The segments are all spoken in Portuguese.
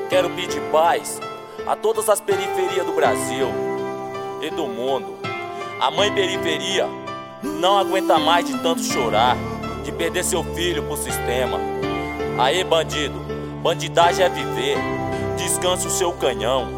Quero pedir paz a todas as periferias do Brasil e do mundo. A mãe periferia não aguenta mais de tanto chorar, de perder seu filho pro sistema. Aê, bandido, bandidagem é viver, descanse o seu canhão.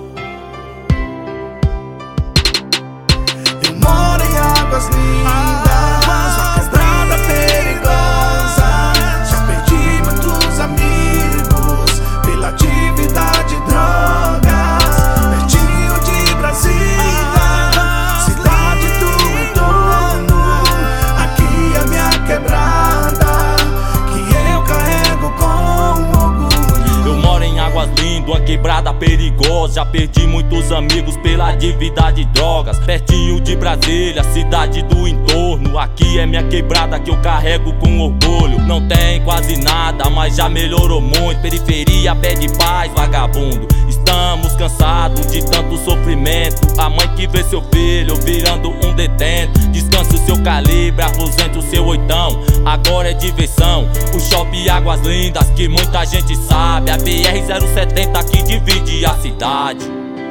Eu moro em Águas Lindas, uma quebrada perigosa. Já perdi muitos amigos pela atividade de drogas. Pertinho de Brasília, cidade do entorno. Aqui é minha quebrada, que eu carrego com orgulho. Eu moro em Águas Lindas, uma quebrada perigosa. Já perdi muitos amigos pela atividade de drogas. Pertinho de Brasília, cidade do entorno. Aqui é minha quebrada que eu carrego com orgulho. Não tem quase nada, mas já melhorou muito. Periferia pede paz, vagabundo. Estamos cansados de tanto sofrimento. A mãe que vê seu filho virando um detento. Descanse o seu calibre, aposente o seu oitão. Agora é diversão, o shopping Águas Lindas, que muita gente sabe. A BR-070 que divide a cidade.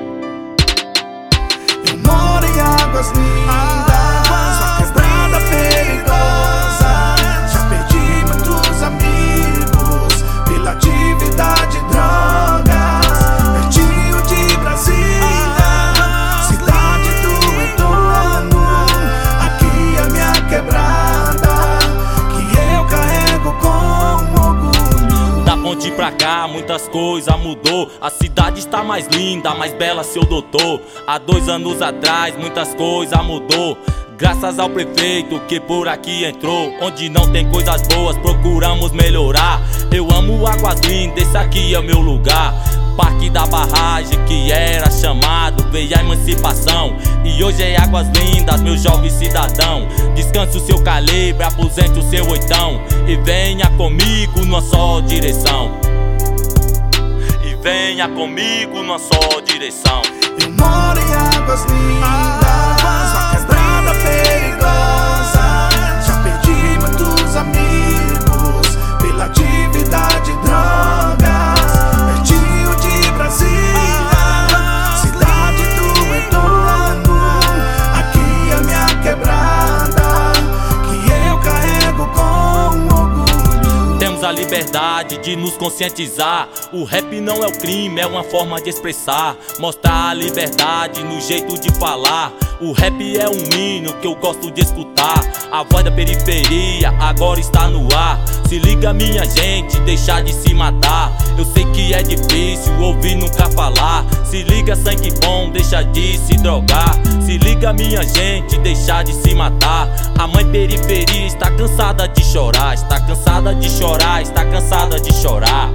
Eu moro em Águas Lindas, uma quebrada perigosa. Já perdi muitos amigos pela atividade de drogas. Pertinho de Brasília, cidade do entorno. Aqui é minha quebrada, que eu carrego com orgulho. Da ponte pra cá, muitas coisas mudou. A cidade está mais linda, mais bela, seu doutor. Há 2 anos atrás, muitas coisas mudou. Graças ao prefeito que por aqui entrou. Onde não tem coisas boas, procuramos melhorar. Eu amo Águas Lindas, esse aqui é o meu lugar. Parque da Barragem, que era chamado, veio a emancipação. E hoje é Águas Lindas, meu jovem cidadão. Descanse o seu calibre, aposente o seu oitão. E venha comigo numa só direção. E venha comigo numa só direção. Eu moro em Águas Lindas, uma quebrada perigosa. Já perdi muitos amigos pela atividade de drogas. Pertinho de Brasília, cidade do entorno. Aqui é minha quebrada, que eu carrego com orgulho. Temos a liberdade de nos conscientizar. O rap não é o crime, é uma forma de expressar. Mostrar a liberdade no jeito de falar. O rap é um hino que eu gosto de escutar. A voz da periferia agora está no ar. Se liga, minha gente, deixar de se matar. Eu sei que é difícil ouvir, nunca falar. Se liga, sangue bom, deixa de se drogar. Se liga, minha gente, deixar de se matar. A mãe periferia está cansada de chorar. Está cansada de chorar, está cansada de chorar.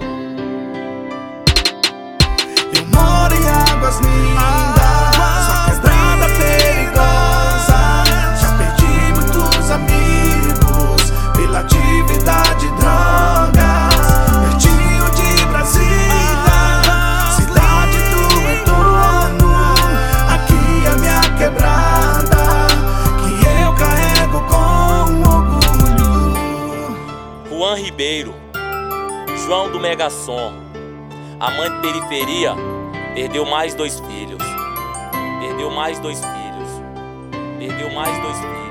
Eu moro em Águas Lindas, uma quebrada perigosa. Já perdi muitos amigos pela atividade de drogas. Pertinho de Brasília, cidade do entorno. Aqui é minha quebrada, que eu carrego com orgulho. Juan Ribeiro, João do Megasom. A mãe de periferia perdeu mais 2 filhos. Perdeu mais 2 filhos. Perdeu mais 2 filhos.